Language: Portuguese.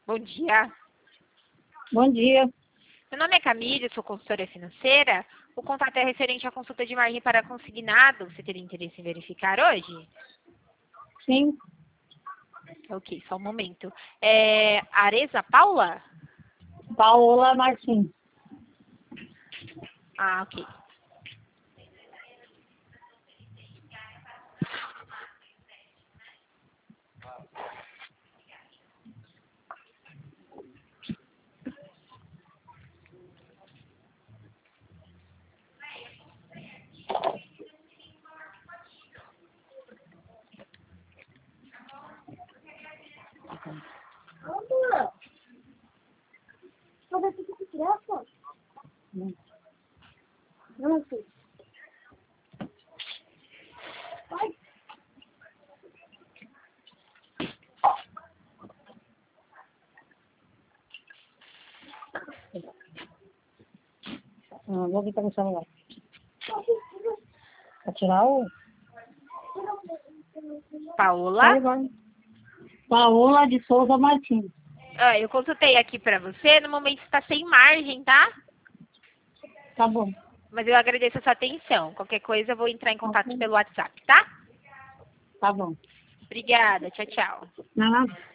Bom dia. Bom dia. Meu nome é Camille, sou consultora financeira. O contato é referente à consulta de margem para consignado. Você teria interesse em verificar hoje? Sim, Ok, só um momento. É Areza Paula? Paola Martins. Ah, ok. Vou aqui para o celular. Para tirar o... Paola? Paola de Souza Martins. Ah, eu consultei aqui para você. No momento está sem margem, tá? Tá bom. Mas eu agradeço a sua atenção. Qualquer coisa eu vou entrar em contato pelo WhatsApp, tá? Tá bom. Obrigada. Tchau, tchau. Nada.